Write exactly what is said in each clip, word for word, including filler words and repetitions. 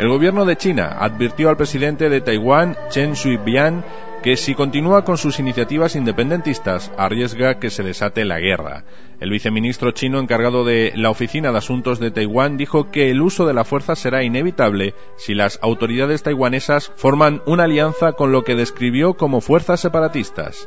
El gobierno de China advirtió al presidente de Taiwán, Chen Shui-bian, que si continúa con sus iniciativas independentistas, arriesga que se desate la guerra. El viceministro chino encargado de la Oficina de Asuntos de Taiwán dijo que el uso de la fuerza será inevitable si las autoridades taiwanesas forman una alianza con lo que describió como fuerzas separatistas.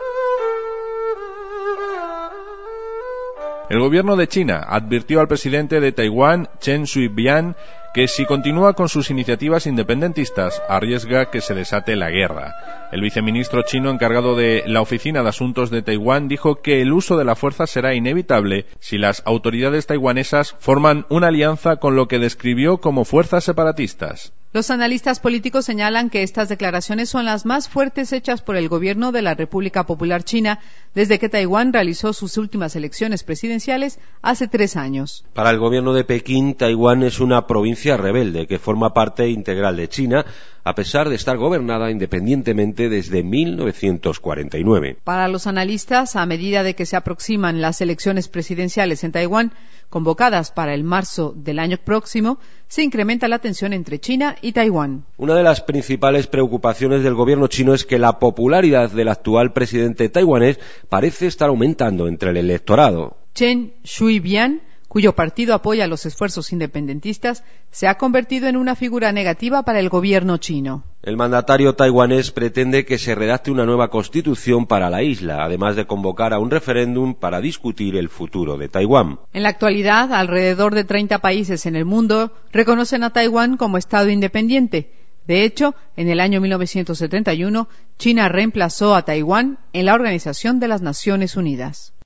El gobierno de China advirtió al presidente de Taiwán, Chen Shui-bian, que si continúa con sus iniciativas independentistas, arriesga que se desate la guerra. El viceministro chino encargado de la Oficina de Asuntos de Taiwán dijo que el uso de la fuerza será inevitable si las autoridades taiwanesas forman una alianza con lo que describió como fuerzas separatistas. Los analistas políticos señalan que estas declaraciones son las más fuertes hechas por el gobierno de la República Popular China desde que Taiwán realizó sus últimas elecciones presidenciales hace tres años. Para el gobierno de Pekín, Taiwán es una provincia rebelde que forma parte integral de China, a pesar de estar gobernada independientemente desde mil novecientos cuarenta y nueve. Para los analistas, a medida de que se aproximan las elecciones presidenciales en Taiwán, convocadas para el marzo del año próximo, se incrementa la tensión entre China y Taiwán. Una de las principales preocupaciones del gobierno chino es que la popularidad del actual presidente taiwanés parece estar aumentando entre el electorado. Chen Shui-bian, cuyo partido apoya los esfuerzos independentistas, se ha convertido en una figura negativa para el gobierno chino. El mandatario taiwanés pretende que se redacte una nueva constitución para la isla, además de convocar a un referéndum para discutir el futuro de Taiwán. En la actualidad, alrededor de treinta países en el mundo reconocen a Taiwán como Estado independiente. De hecho, en el año mil novecientos setenta y uno, China reemplazó a Taiwán en la Organización de las Naciones Unidas.